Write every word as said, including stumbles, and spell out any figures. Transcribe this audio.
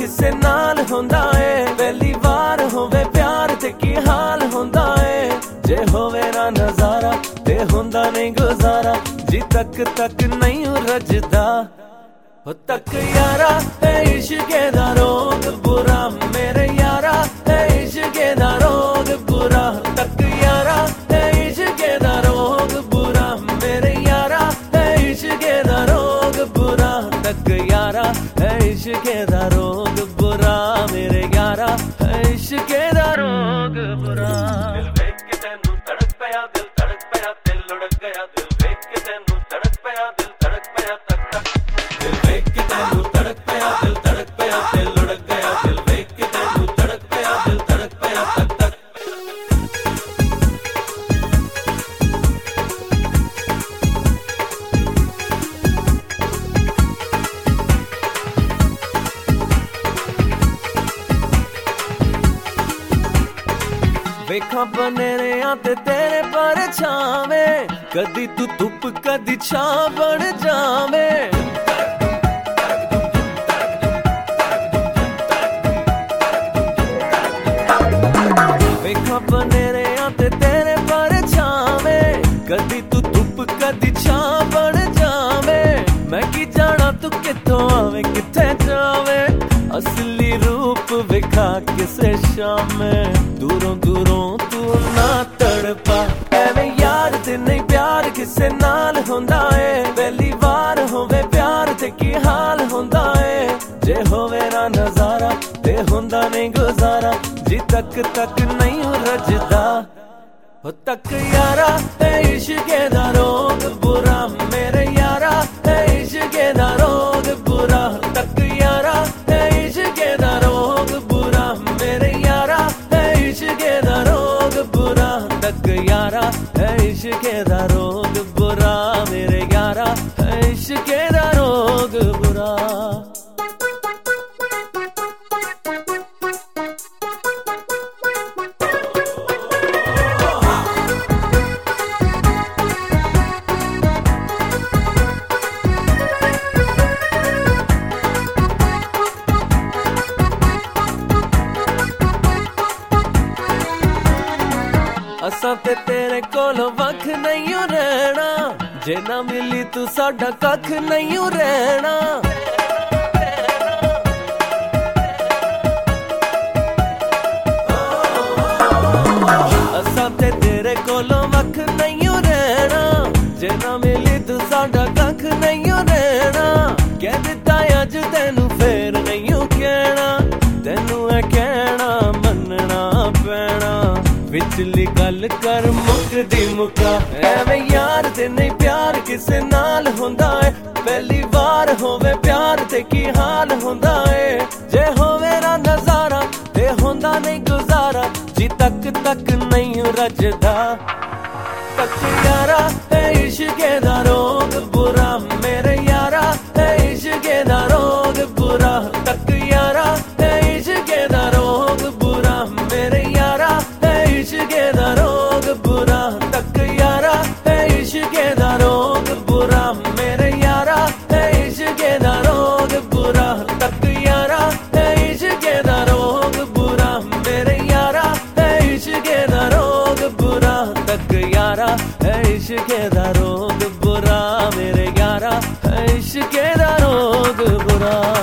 किसे नाल हुंदा है, पहली बार होवे प्यार ते की हाल हुंदा है। जे होवे ना नजारा ते हुंदा नहीं गुजारा, जी तक तक नहीं रजदा हो तक यारा है इश्के दा रोग बुरा, मेरे यारा है इश्के दा रोग बुरा। तक यारा है इश्के दा रोग बुरा, मेरे यारा है इश्के दा रोग बुरा। तक यारा है इश्के दा रोग बुरा, मेरे यारा है इश्के दा रोग बुरा। दिल वेख के तैनू तड़क पया, दिल तड़क पया, दिल लुढ़क गया। दिल वेख के तैनू तड़क पया, दिल तड़क पया, तक तक दिल वेख के तैनू तड़क पया, दिल तड़क पया, दिल लुढ़क गया। दिल वेख के तैनू तड़क पया, दिल तड़क पया, तक तक वेखा बनेरिया ते तेरे पर छावे, कदी तू धुप कदी छां बन जावे। वेखा बनेरिया ते तेरे पर छावे, कदी तू धुप कदी छां बन जावे। मैं की जाना तू किथों आवे किथे जावे, असली रूप विखा किसे शाम। दूरों दूरों तू ना तड़पा, एवें यार ते नहीं प्यार किसे नाल हुंदा है। पहली बार होवे प्यार ते की हाल हुंदा है। जे होवे ना नजारा ते हुंदा नहीं गुजारा, जी तक तक नहीं रजदा हो तक यारा है इश्के दा रोग बुरा, मेरे यारा है इश्के दा रोग बुरा। तक यारा है इश्के दा रोग बुरा, मेरे यारा है इश्के दा रोग बुरा। तक यारा है इश्के दा रोग बुरा, मेरे यारा है इश्के दा रोग बुरा। असां ते तेरे कोलों वख नहीं रहना, जे ना मिली तू साडा कख नहीं रहना। असां ते तेरे कोलों वख नहीं रहना, जे ना मिली तू साडा कख नहीं रहना। कह दिता अज तैनू फेर नहीं कहना, तैनू है कहना मनना पैना। विचली गल कर मुकदी मुका, एवें यार ते नहीं प्यार किसे नाल हुंदा है। पहली बार होवे प्यार ते की हाल हुंदा है। जे होवे ना नजारा ते हुंदा नहीं गुजारा, जी तक तक नहीं रजदा। तक यारा है इश्के दा रोग बुरा, मेरे यारा है इश्के दा रोग बुरा। तक यारा है इश्के दा रोग बुरा, मेरे यारा है इश्के दा रोग बुरा। तक यारा है इश्के दा रोग बुरा, मेरे यारा है इश्के दा रोग बुरा। तक यारा है इश्के दा रोग बुरा, मेरे यारा है इश्के दा रोग बुरा। तक यारा है इश्के दा रोग बुरा, मेरे यारा है इश्के दा रोग बुरा।